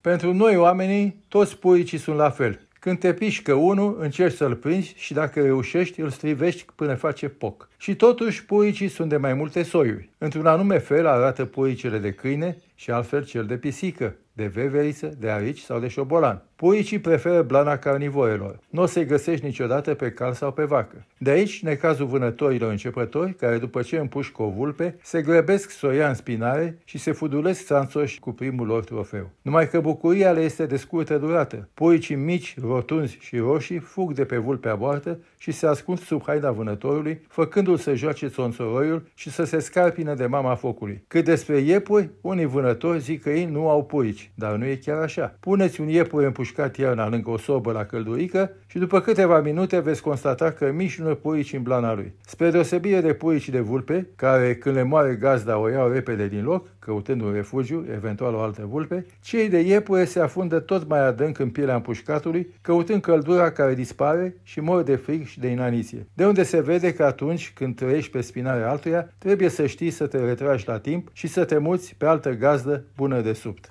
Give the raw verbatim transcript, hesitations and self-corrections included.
Pentru noi oamenii, toți puicii sunt la fel. Când te pișcă unul, încerci să-l prinzi și dacă reușești, îl strivești până face poc. Și totuși, puicii sunt de mai multe soiuri. Într-un anume fel arată puicele de câine și altfel cel de pisică, de veveriță, de arici sau de șobolan. Puicii preferă blana carnivorelor. Nu o să-i găsești niciodată pe cal sau pe vacă. De aici necazul vânătorilor începători, care după ce împușcă o vulpe, se grăbesc să o ia în spinare și se fudulesc țanțoși cu primul lor trofeu. Numai că bucuria le este de scurtă durată. Puicii mici, rotunzi și roșii fug de pe vulpea moartă și se ascund sub haina vânătorului, făcându-l să joace țonțoroiul și să se scarpină de mama focului. Cât despre iepuri, unii vânători zic că ei nu au puici, dar nu e chiar așa. Puneți un iepure împușcat iarna lângă o sobă la căldurică și după câteva minute veți constata că mișună puici în blana lui. Spre deosebire de puicii de vulpe, care când le moare gazda o iau repede din loc, căutând un refugiu, eventual o altă vulpe, cei de iepure se afundă tot mai adânc în pielea împușcatului, căutând căldura care dispare și mor de frig și de inaniție. De unde se vede că atunci când trăiești pe spinarea altuia, trebuie să știi să te retragi la timp și să te muți pe altă gazdă bună de subt.